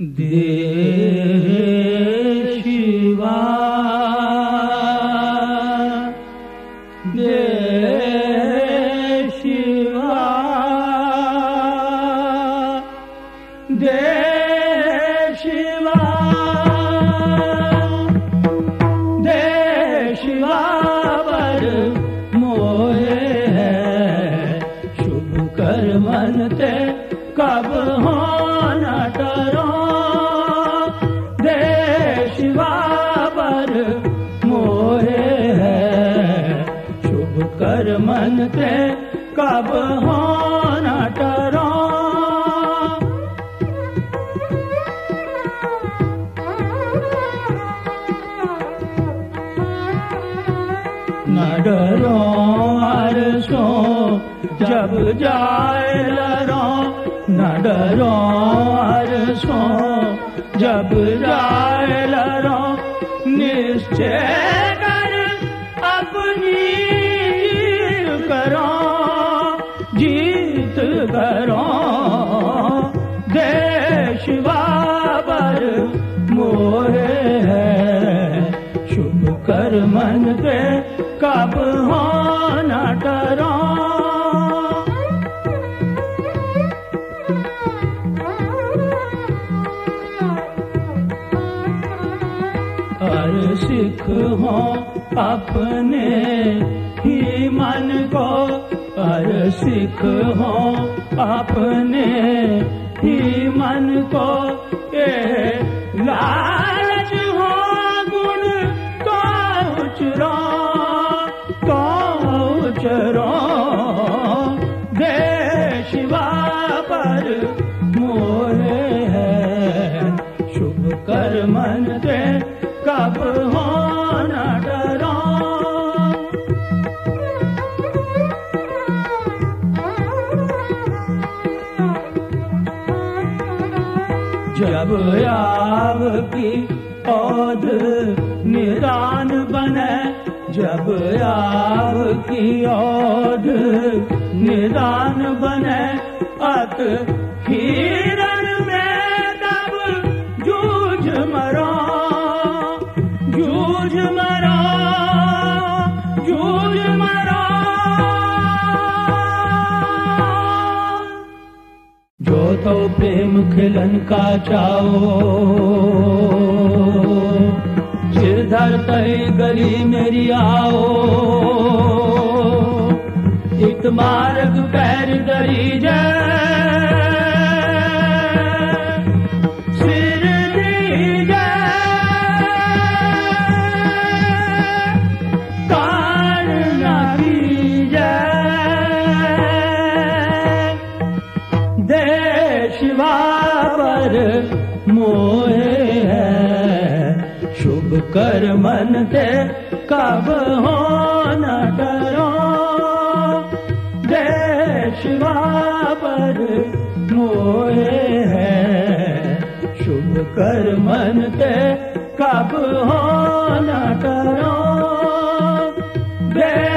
देशिवा देशिवा देशिवा देशिवा वर मोहे है शुभ कर मन ते कब हो न डरो देशिवा वर मोहे है शुभ कर मन ते कब हो न डरो न डरो अरसो जब जाए लरो न डरो अरसो जब जाए लरो निश्चय कर अपनी करो जीत करो देशिवा वर मोहे है शुभ कर मन के कब हो न डरो हर सिख हो अपने ही मन को हर सिख हो अपने ही मन को ये लालच हो गुण तो उचरो देशिवा वर मोहे है शुभ कर मन ते कब हो न डरो जब आव की औध निदान बने जब आव की औध निदान बने अत हिरण में तब जूझ मरो जूझ मरो जूझ मरो जो तो प्रेम खिलन का चाहो सिरधर तय गली मेरी आओ एक मार्ग पैर दरी सिर दीजे कान न दीजे देशिवा वर मोहे है शुभ कर मन ते कब हो न डरो देशिवा वर मोहे है शुभ कर मन ते कब हो न डरो